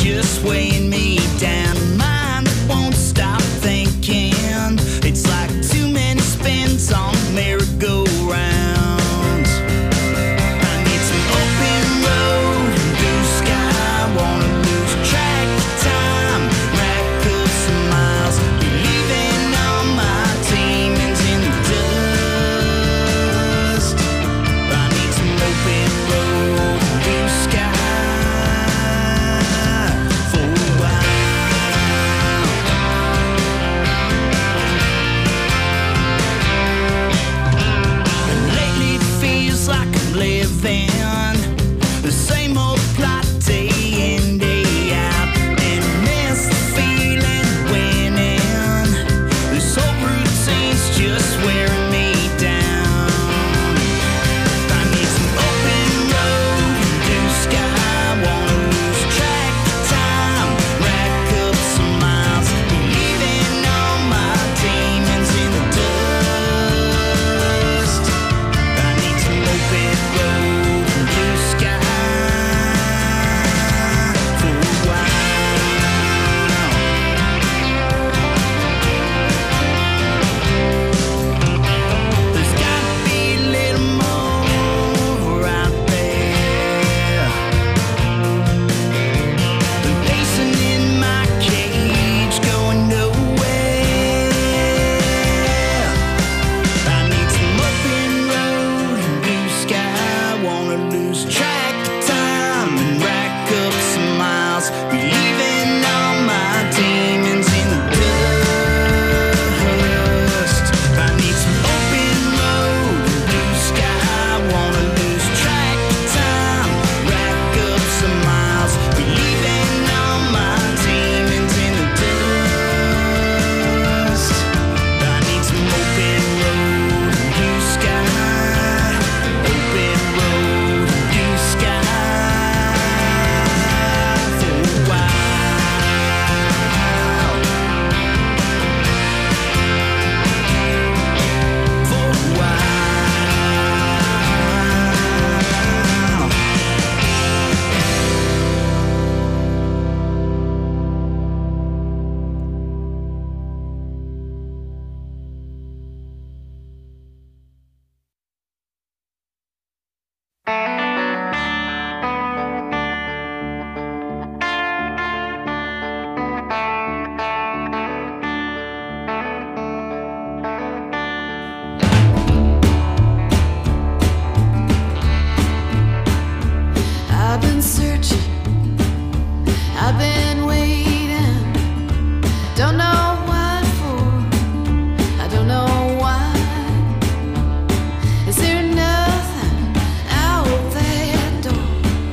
just weighing me down. Mind that won't stop thinking. It's like too many spins on merry-go-rounds. I need some open road and blue sky. Wanna lose track of time, rack up some miles, leaving all my demons in the dust. I need some open road and blue sky for a while. And lately it feels like I'm living the same old plot day in, day out, and miss the feeling of winning. This whole routine's just wearing me down. I need some open road and blue sky. Wanna lose track of time, rack up some miles, leaving all my demons in the dust. I need some open road and blue sky for a while. There's gotta be a little more out there than pacing in my cage, going nowhere. I need some open road and blue sky. Wanna lose track of time and rack up some miles, leaving all my demons in the dust. I need some open road and blue sky. Wanna lose track of time, rack up some miles, leaving all my demons in the dust. I need some open road and blue sky. Open road and blue sky for a while. For a while. I've been searching, I've been waiting, don't know what for, I don't know why. Is there nothing out that door?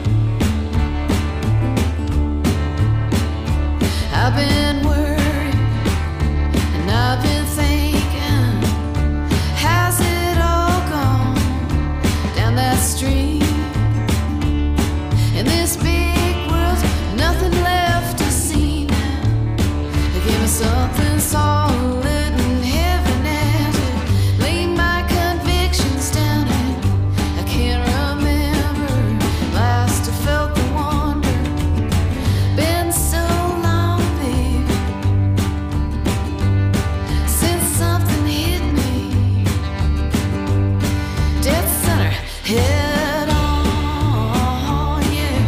I've been worried and I've been thinking, has it all gone down that street? In this big world, nothing left to see now. Give me something solid and heavy now to lay my convictions down in. I can't remember last I felt the wonder. Been so long, baby, since something hit me dead center, head on. Yeah.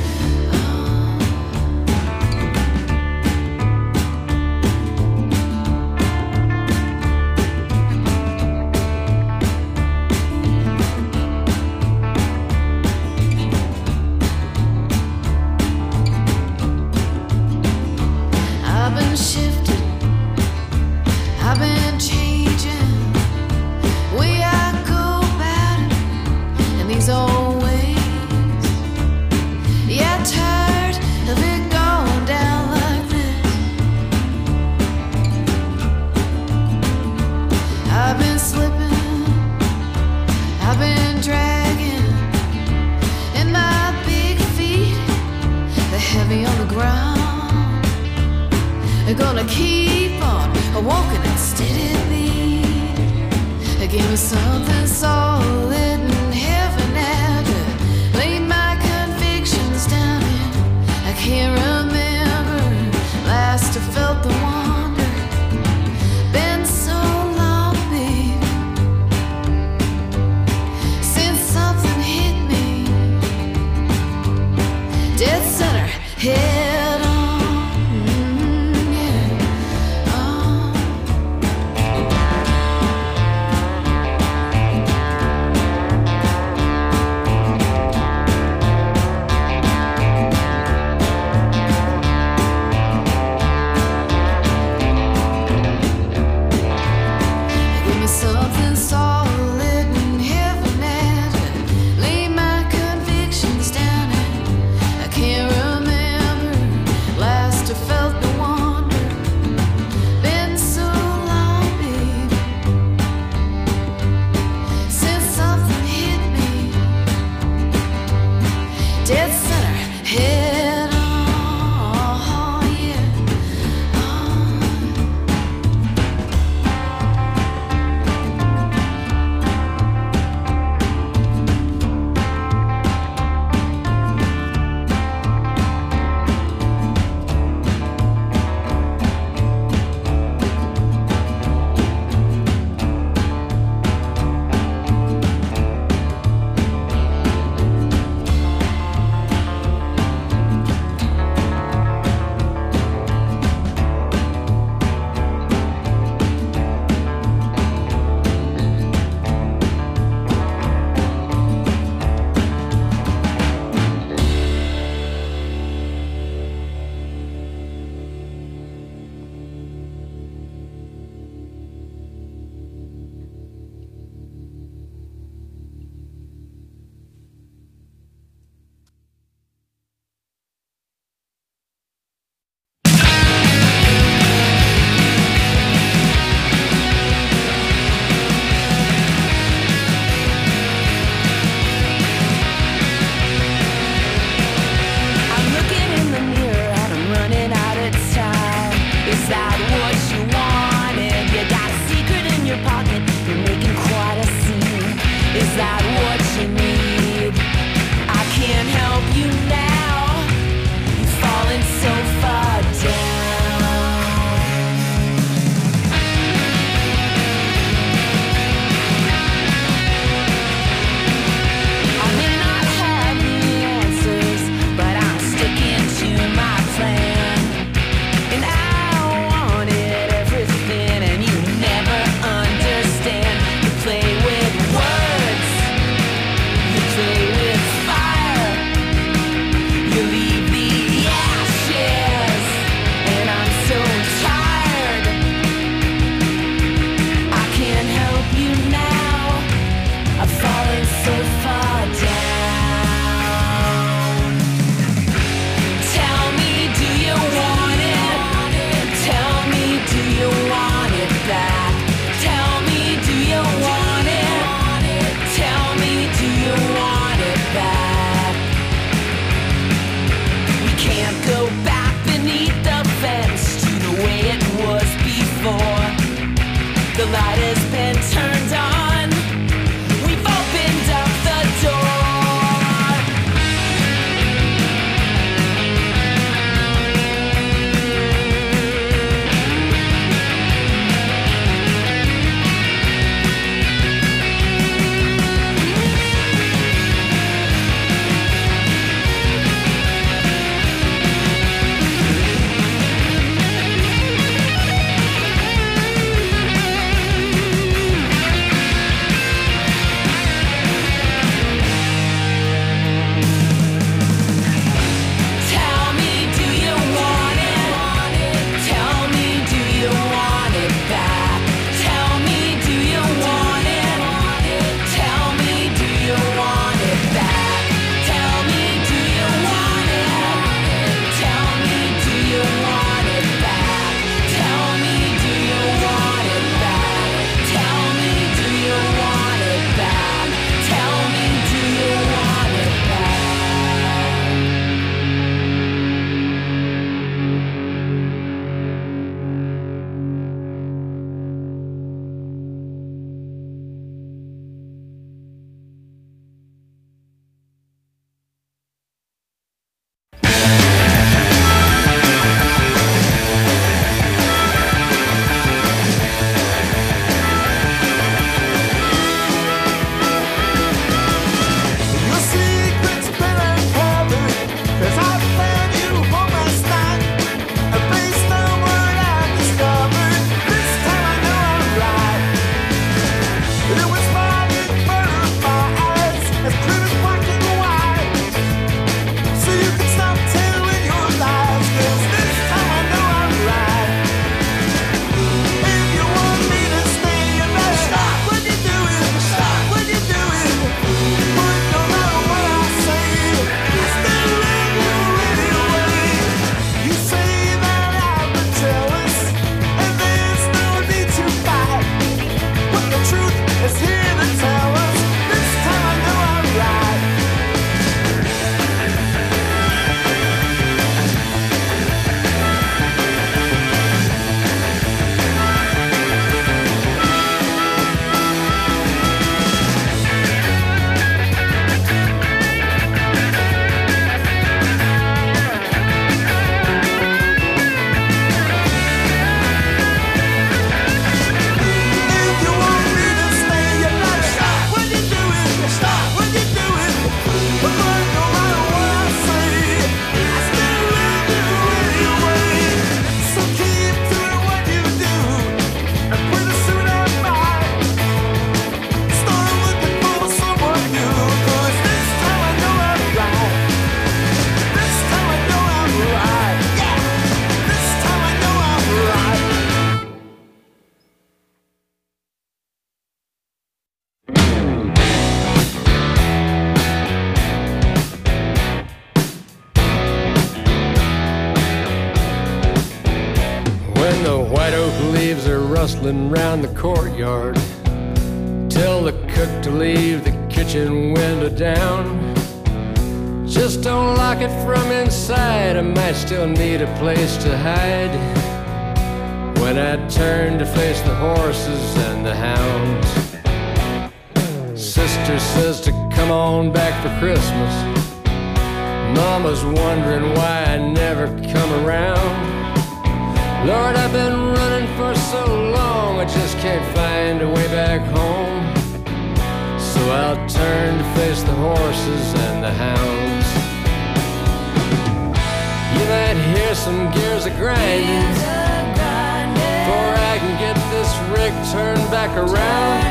I've been shifting, I've been changing, way I go about it in these old ways. Yeah, tired of it going down like this. I've been slipping, I've been dragging, and my big feet, they're heavy on the ground. They're gonna keep on walking at steady beat. Give me something solid and heavy now to lay my convictions down in. I can't remember felt the wonder. Been so long, baby, since something hit me dead center, head on. Something solid and heavy, lay my convictions down, and I can't remember White oak leaves are rustling round the courtyard. Tell the cook to leave the kitchen window down. Just don't lock it from inside. I might still need a place to hide. When I turn to face the horses and the hounds, sister says to come on back for Christmas. Mama's wondering why I never come around. Lord, I've been running for so long, I just can't find a way back home. So I'll turn to face the horses and the hounds. You might hear some gears a-grinding before I can get this rig turned back around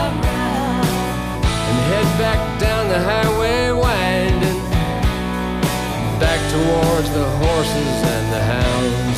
and head back down the highway winding back towards the horses and the hounds.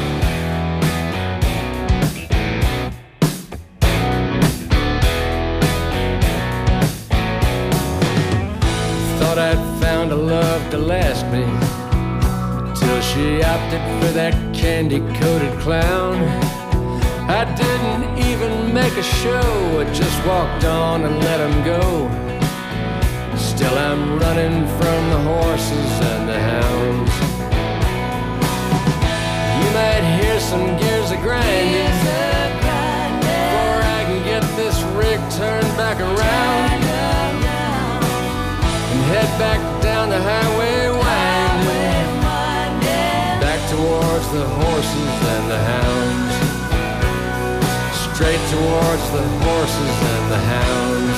Thought I'd found a love to last me, till she opted for that candy-coated clown. I didn't even make a show, I just walked on and let him go. Still I'm running from the horses and the hounds. You might hear some gears a-grinding before I can get this rig turned back around and head back down the highway winding back towards the horses and the hounds. Straight towards the horses and the hounds.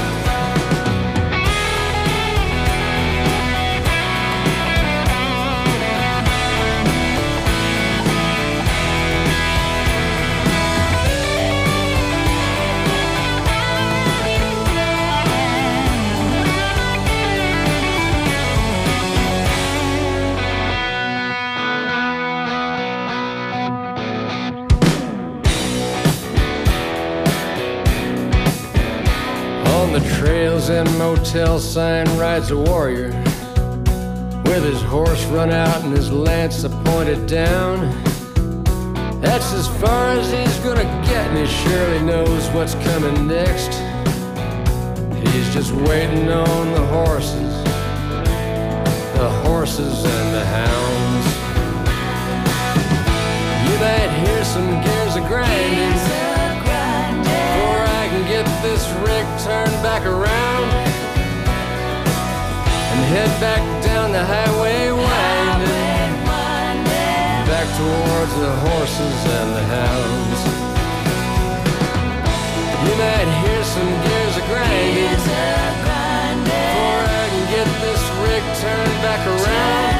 On the trails and motel sign rides a warrior with his horse run out and his lance pointed down. That's as far as he's gonna get, and he surely knows what's coming next. He's just waiting on the horses and the hounds. You might hear some gears a-grinding before I can get this rig turned back around and head back down the highway winding back towards the horses and the hounds. You might hear some gears a-grinding before I can get this rig turned back around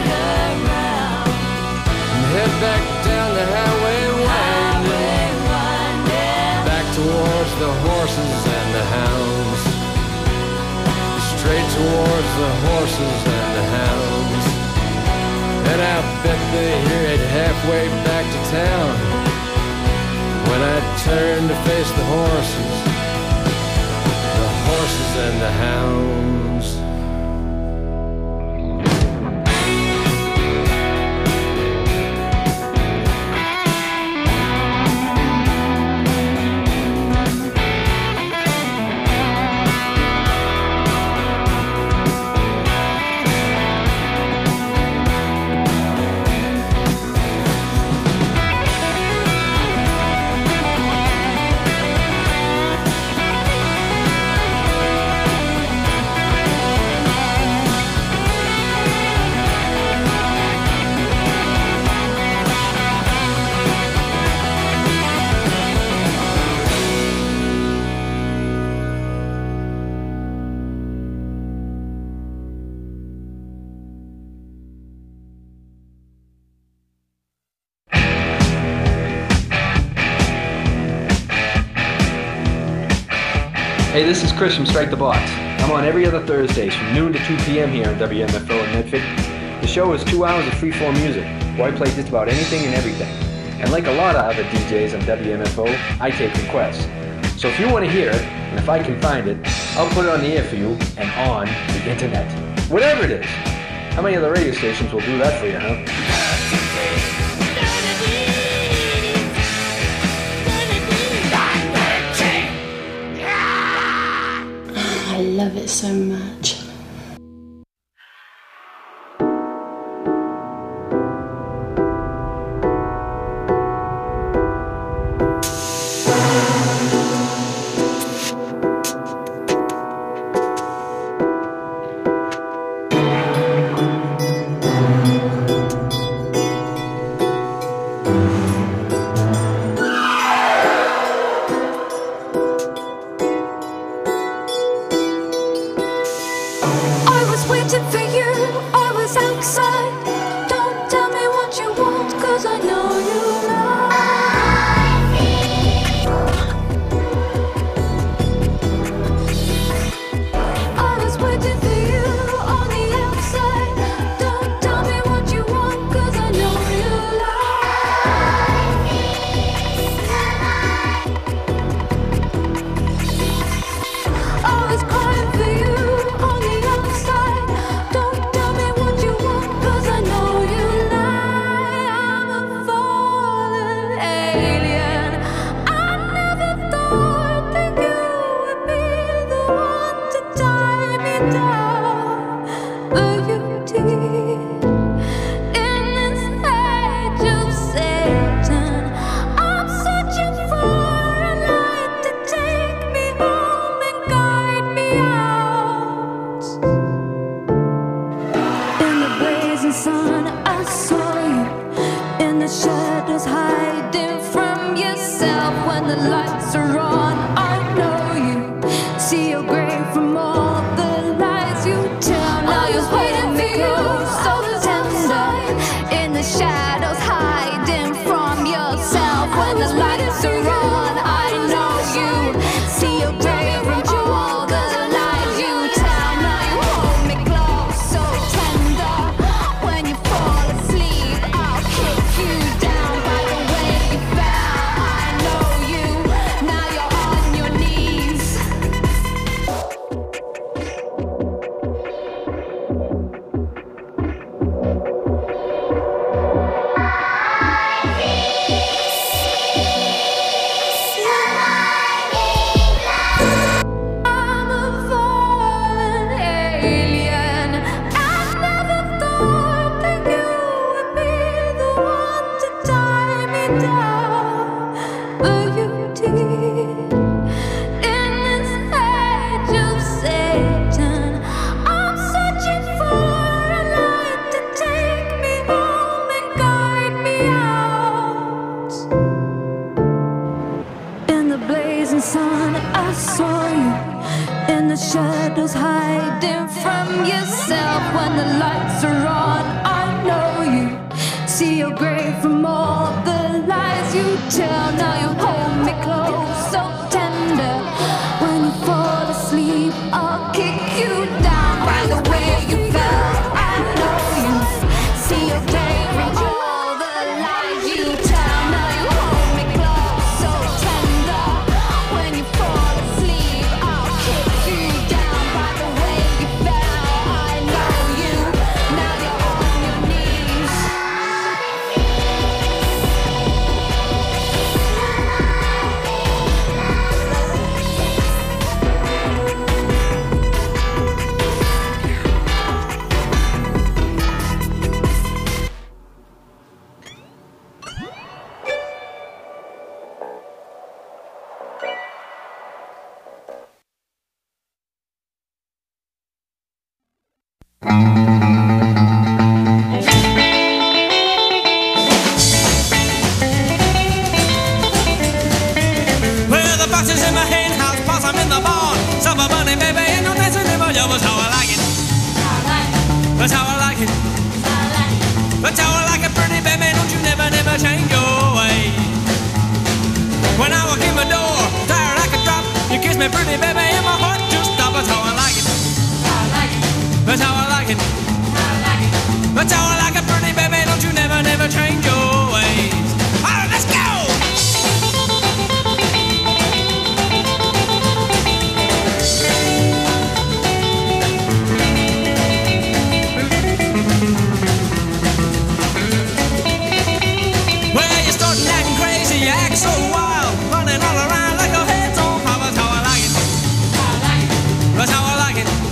and head back down the highway winding back towards the horses and the hounds. Straight towards the horses and the hounds. And I bet they hear it halfway back to town when I turn to face the horses and the hounds. Hey, this is Chris from Strike the Box. I'm on every other Thursdays from noon to 2 p.m. here on WMFO in Medford. The show is 2 hours of free-form music, where I play just about anything and everything. And like a lot of other DJs on WMFO, I take requests. So if you want to hear it, and if I can find it, I'll put it on the air for you and on the internet. Whatever it is. How many other radio stations will do that for you, huh? it so much. That's how I like it.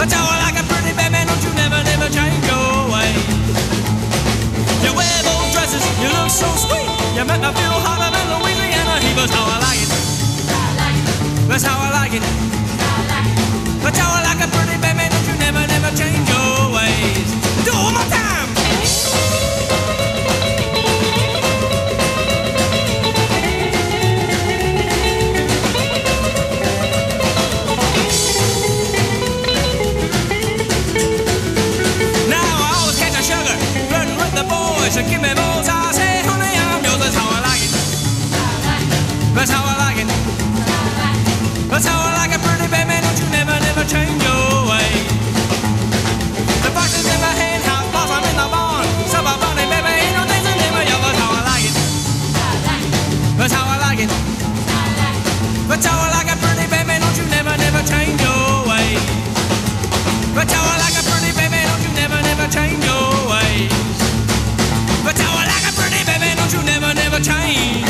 But how I like a pretty baby, don't you never, never change your ways. You wear those dresses, you look so sweet. You make me feel hotter than Louisiana heat. That's how I like it. That's how I like it. That's how I like a pretty baby, don't you never, never change your ways. Do it one more time. So give me both, I say, honey, I'm yours. That's how I like it. That's how I like it. That's how I like it, pretty baby. Don't you never, never change your ways. The box is in my hand, house boss, I'm in the barn. So my bunny, baby, ain't no dancing in my yard. That's how I like it. That's how I like it. That's how I like it, pretty baby. Don't you never, never change your ways. That's how I like it, pretty baby. Don't you never, never change your ways. That's how I like a pretty baby, don't you never, never change.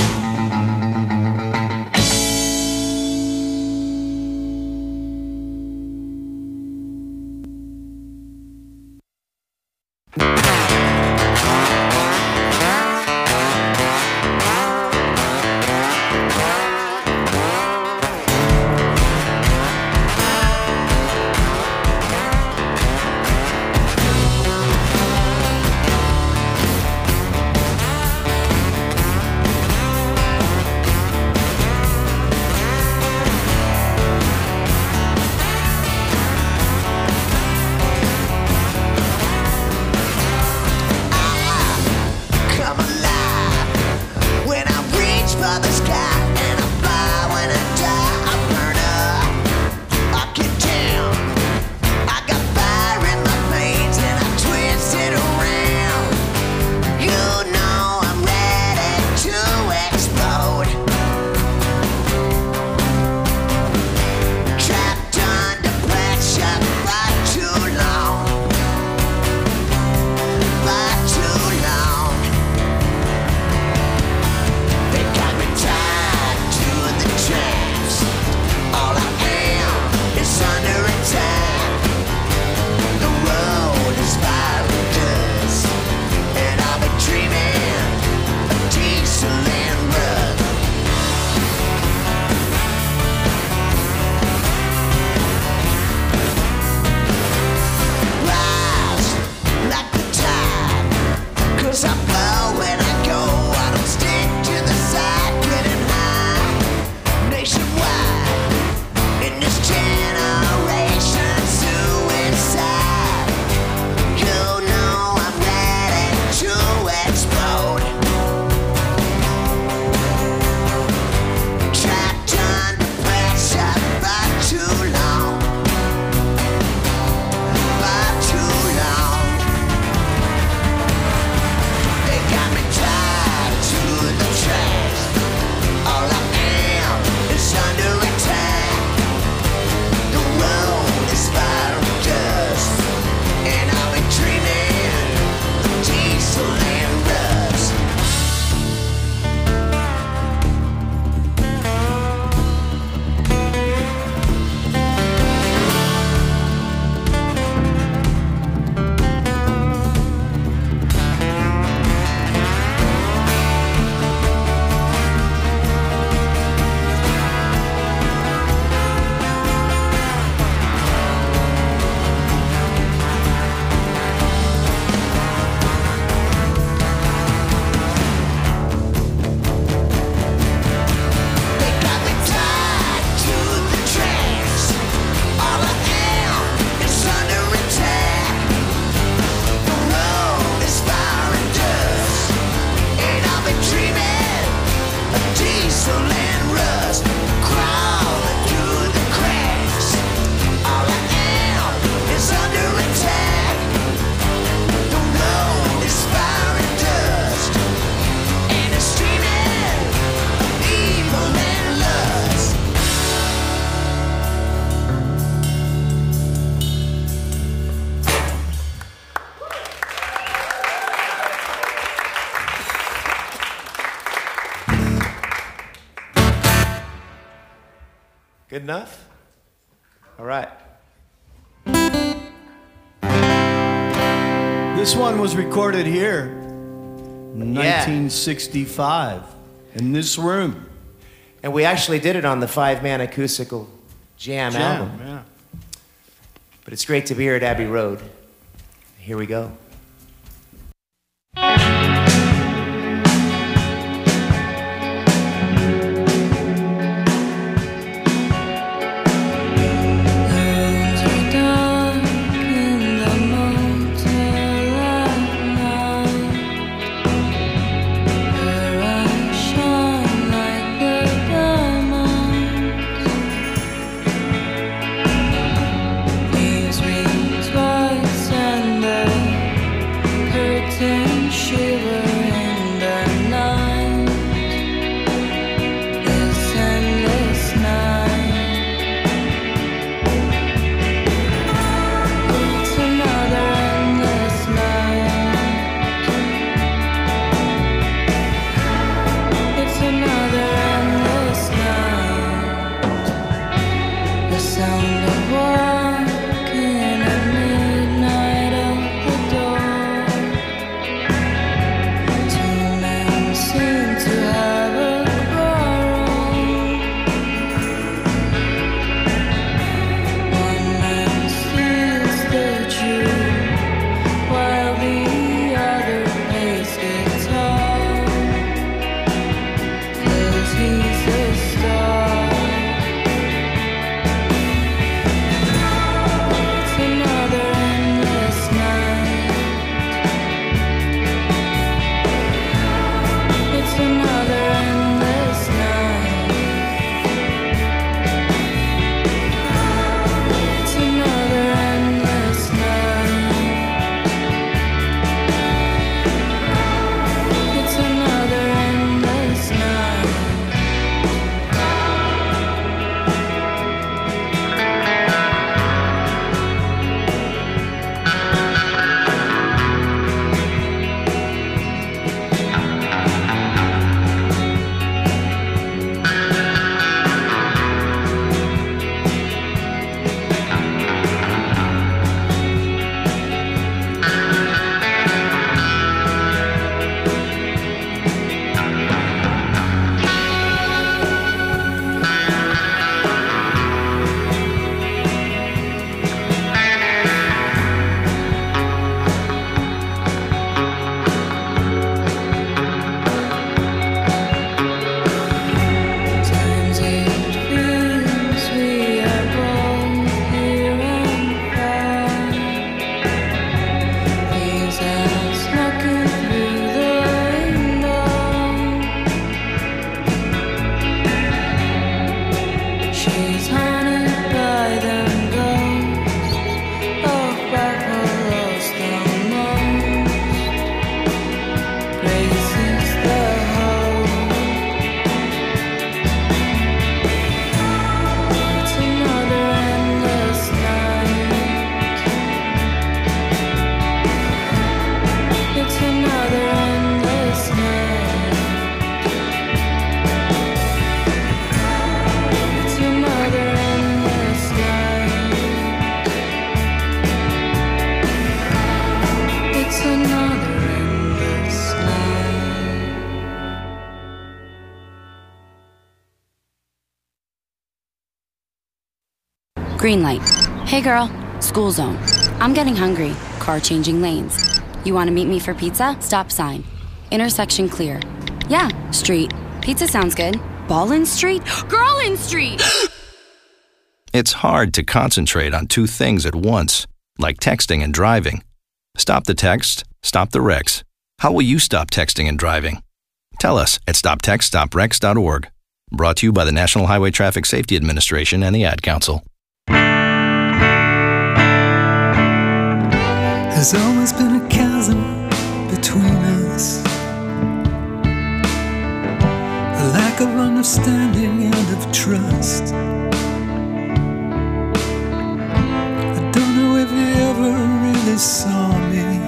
Good enough? All right. This one was recorded here in 1965 in this room. And we actually did it on the 5-man acoustical jam album. Yeah. But it's great to be here at Abbey Road. Here we go. Green light. Hey girl, school zone. I'm getting hungry. Car changing lanes. You want to meet me for pizza? Stop sign. Intersection clear. Yeah, street. Pizza sounds good. Ballin Street? Girlin Street! It's hard to concentrate on two things at once, like texting and driving. Stop the text, stop the wrecks. How will you stop texting and driving? Tell us at stoptextstoprex.org. Brought to you by the National Highway Traffic Safety Administration and the Ad Council. There's always been a chasm between us, a lack of understanding and of trust. I don't know if you ever really saw me,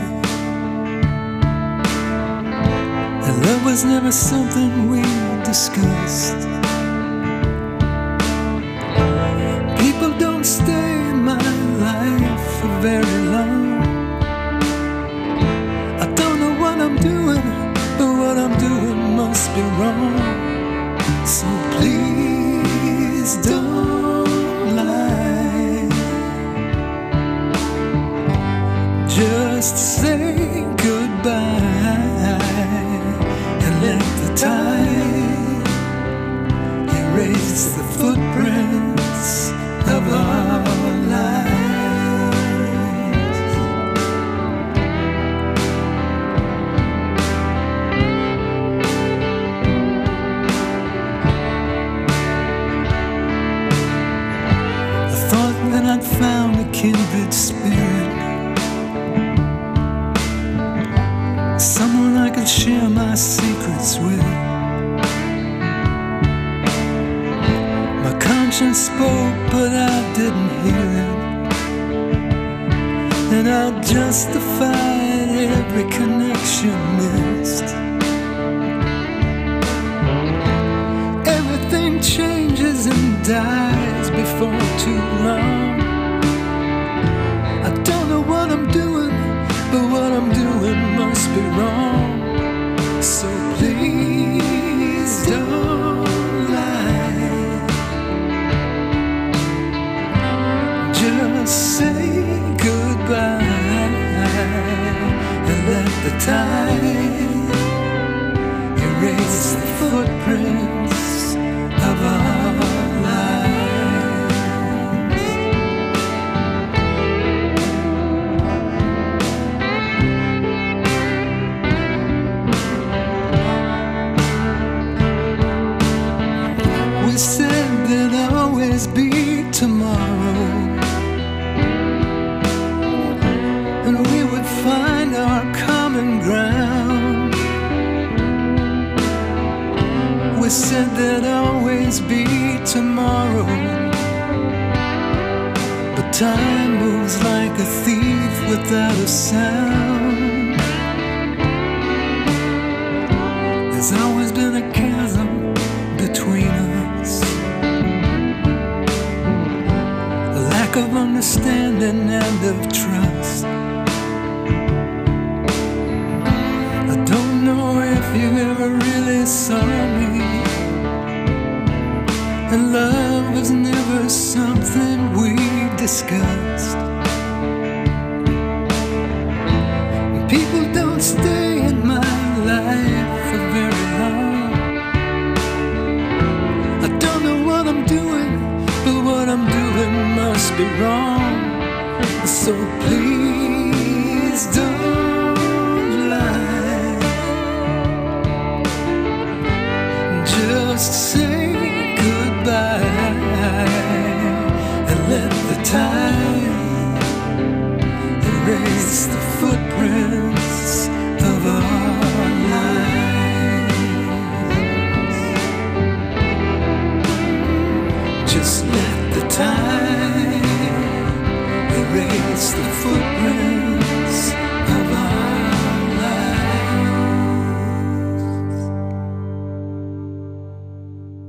and love was never something we discussed. People don't stay in my life for very long. must be wrong. So please don't lie. Just say goodbye and let the tide erase the footprints of our lives. I'd found a kindred spirit, someone I could share my secrets with. My conscience spoke, but I didn't hear it, and I justified every connection missed. Everything changes and dies before too long. I don't know what I'm doing, but what I'm doing must be wrong. So please don't lie. Just say goodbye and let the tide erase the footprints of our lives. We said there'd always be tomorrow, and we would find our common ground. We said there'd always be tomorrow, but time moves like a thief without a sound. There's always been a chasm between us, a lack of understanding and of trust. I don't know if you ever really saw me, and love was never something we discussed. People don't stay in my life for very long. I don't know what I'm doing, but what I'm doing must be wrong. So please don't lie. Just say goodbye and let the tide erase the footprints of our lives. Just let the tide erase the footprints of our lives.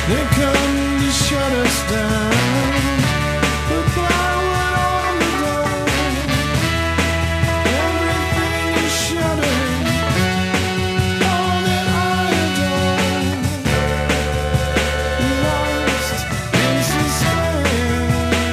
They come to shut us down. Put plywood on the door. Everything is shuttered. All that I adore. Lost in suspense.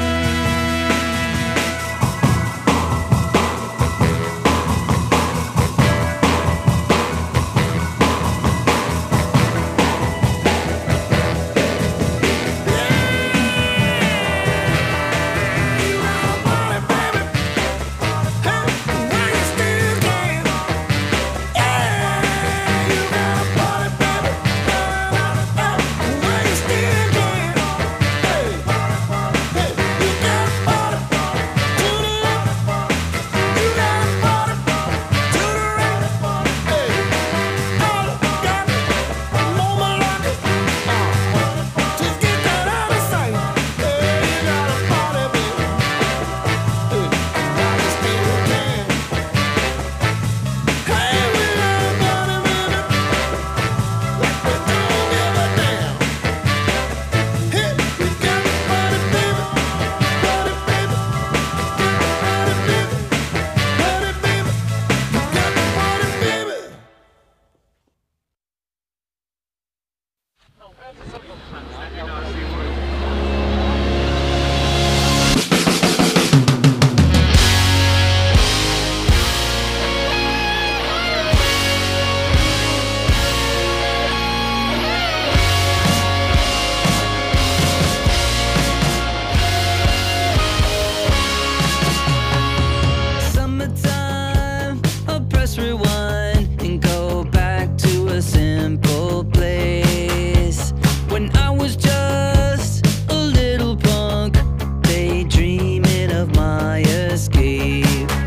Summertime, I'll press rewind and go back to a simple place. When I was just a little punk, daydreaming of my escape.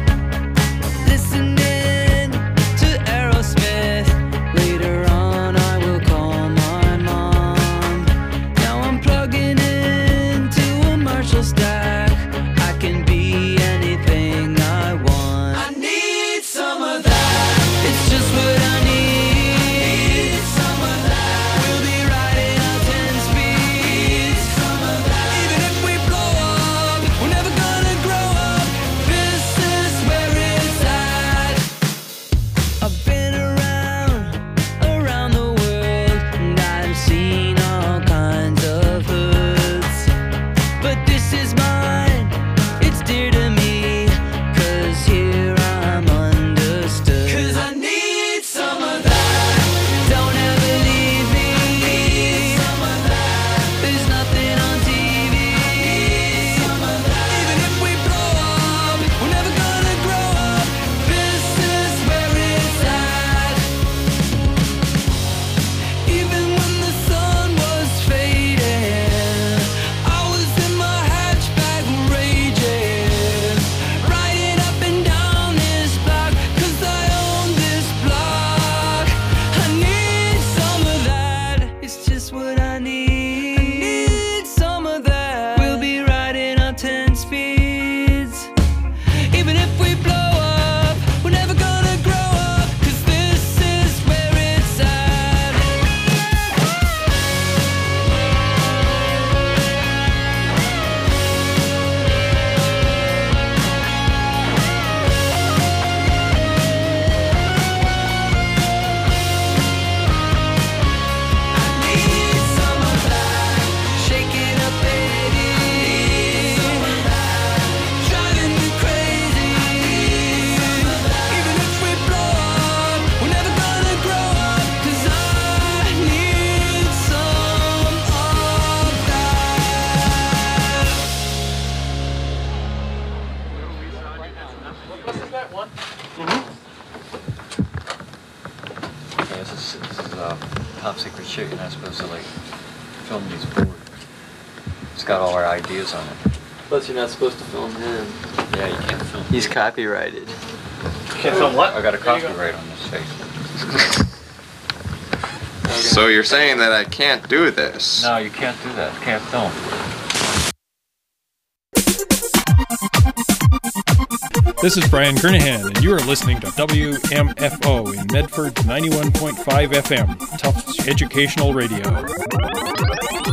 Listening to Aerosmith, later on I will call my mom. Now I'm plugging into a Marshall stack. I can be anything I want. I need some of that. It's just what I need. Some of that. We'll be riding on 10 speeds. Some of that. Even if we blow up, we're never gonna grow up. This is where it's at. I've been around the world, and I've seen all kinds of hoods. But this is mine, it's dear to me, 'cause here I'm understood. 'Cause I need some of that. Don't ever leave me. Some of that. There's nothing on TV. Some of that. Even if we blow up, we're never gonna grow up. This is where it's at. Even when the sun was fading, I was in my hatchback raging, riding up and down this block, 'cause I own this block. I need some of that. It's just what I need. I need some of that. We'll be riding on 10 speeds. Even if we blow up, we're never gonna grow up, 'cause this is where it's at. I need some of that. Shake it up, baby. Some of that. Driving me crazy. Some of that. Even if we blow up, we're never gonna grow up, 'cause I need some of that. Yeah, this is top secret shit. You're not supposed to like film these boards. It's got all our ideas on it. Plus, you're not supposed to film him. Yeah, you can't film. He's copyrighted. Can't film what? I got a copyright on this face. So you're saying that I can't do this? No, you can't do that. Can't film. This is Brian Kernahan, and you are listening to WMFO in Medford 91.5 FM, Tufts Educational Radio.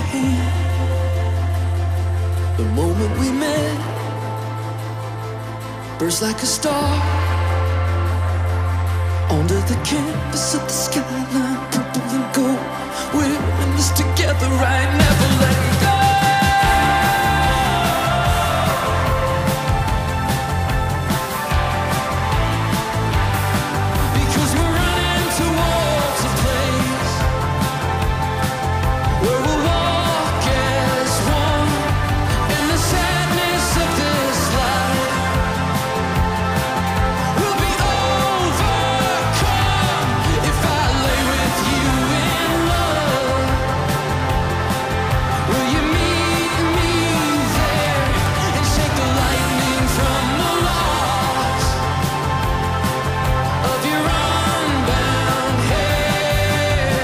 your hand. The moment we met burst like a star under the campus of the skyline, purple and gold. We're in this together, right? Never letting go. Because we're running towards a place where we'll walk as one in the sadness of this life. We'll be overcome if I lay with you in love. Will you meet me there and shake the lightning from the locks of your unbound hair?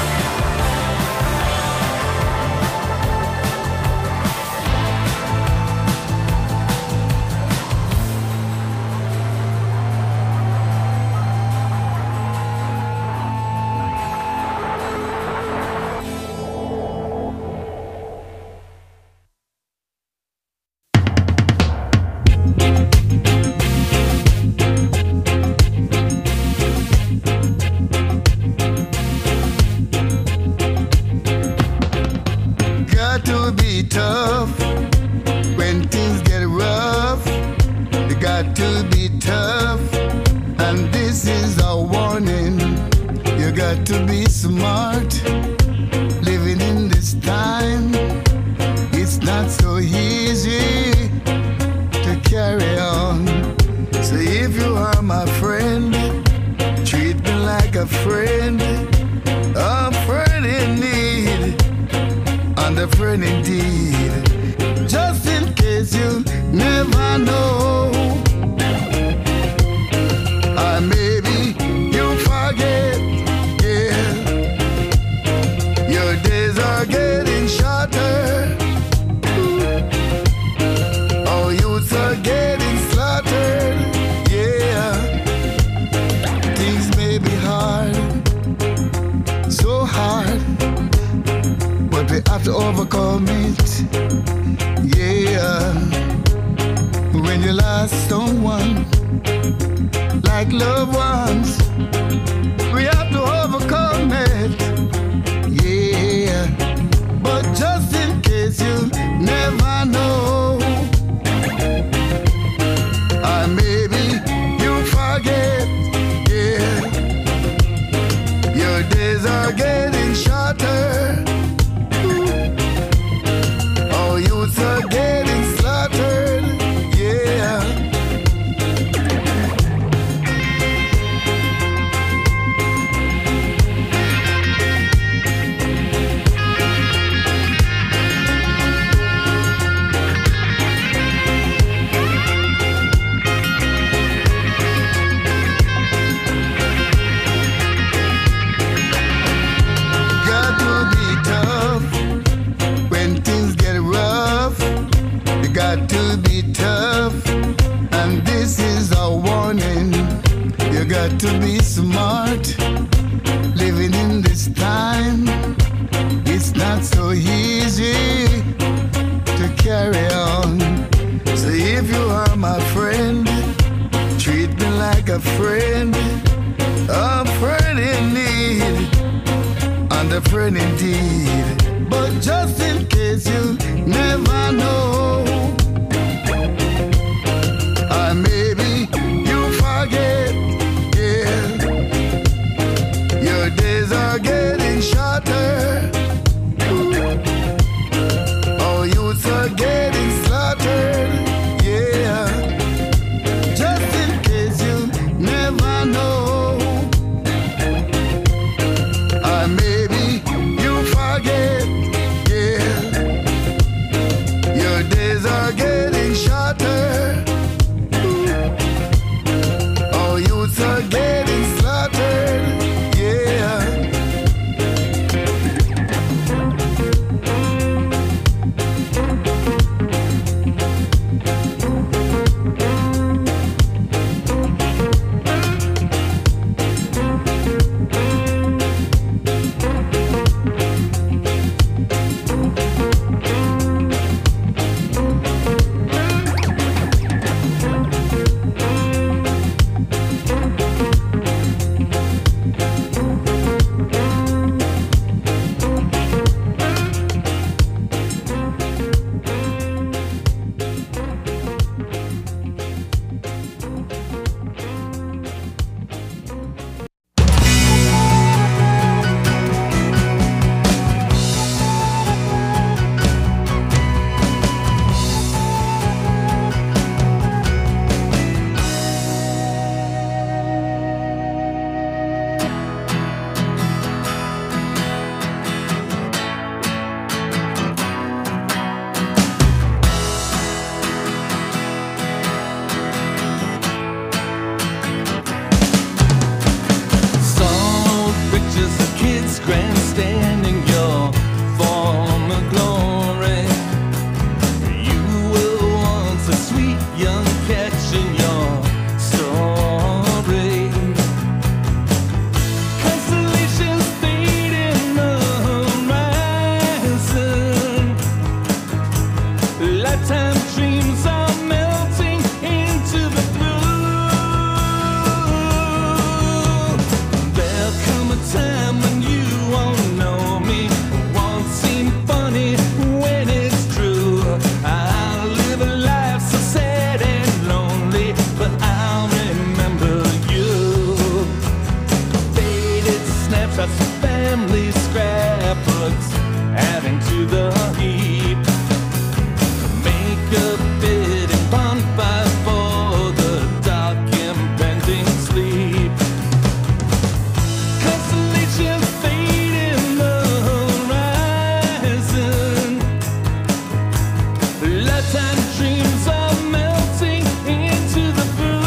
Got to be tough when things get rough. You got to be tough, and this is a warning. You got to be smart. Living in this time, it's not so easy to carry on. So if you are my friend, treat me like a friend in need. And a friend indeed, just in case you never know. Or maybe you forget, yeah. Your days are getting shorter. Oh, youths are getting slaughtered, yeah. Things may be hard, so hard, but we have to overcome it, yeah. When you lost someone, like loved ones, we have to overcome it, yeah. But just in case you never know, or maybe you forget, yeah. Your days are getting shorter. Oh, youths are getting slaughtered, yeah. Got to be tough when things get rough. You got to be tough, and this is a warning. You got to be smart. Living in this time, it's not so easy to carry on. So if you are my friend, treat me like a friend in need, and a friend indeed. But just in case you never know, or maybe you forget, yeah. Your days are getting shorter. Oh, youths are getting slaughtered, yeah. Just in case you never know, or maybe you forget, yeah. everything to the heap. Make a bed and bonfire for the dark impending sleep. Constellation fading the horizon. Lifetime dreams are melting into the blue.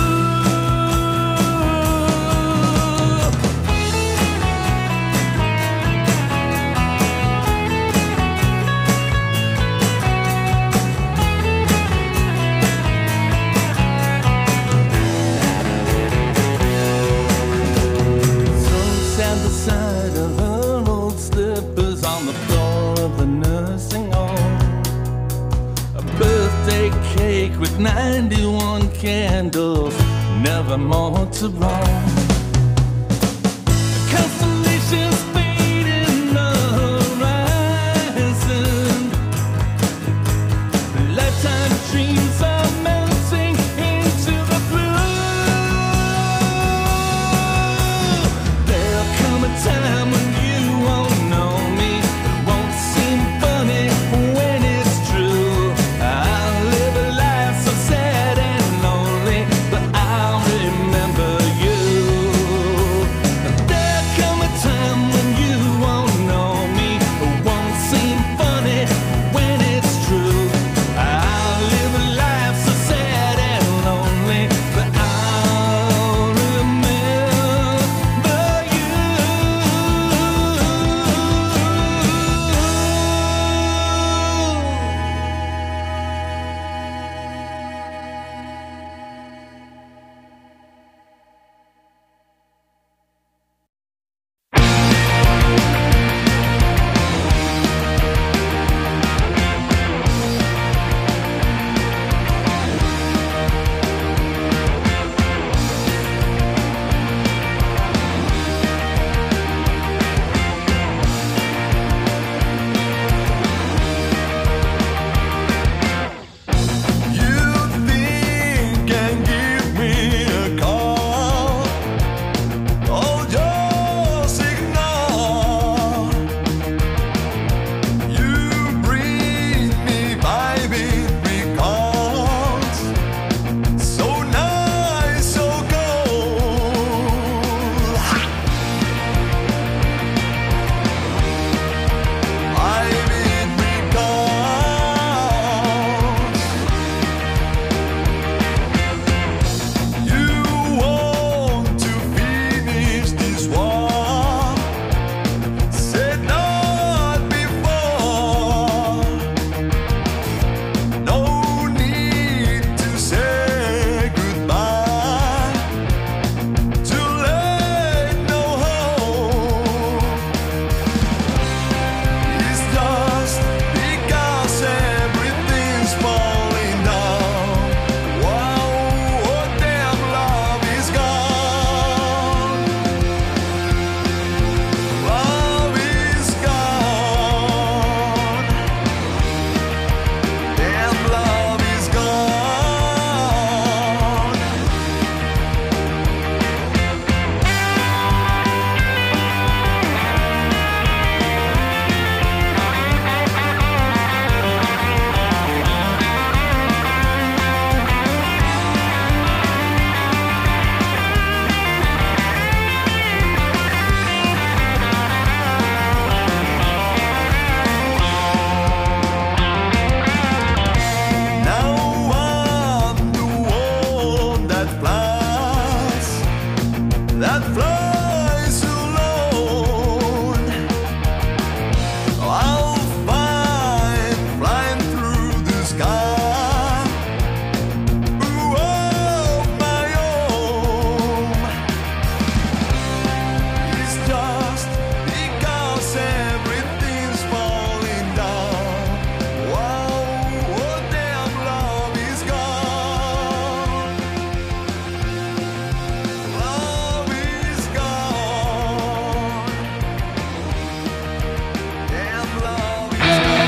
Side of her old slippers on the floor of the nursing home. A birthday cake with 91 candles, never more to roam.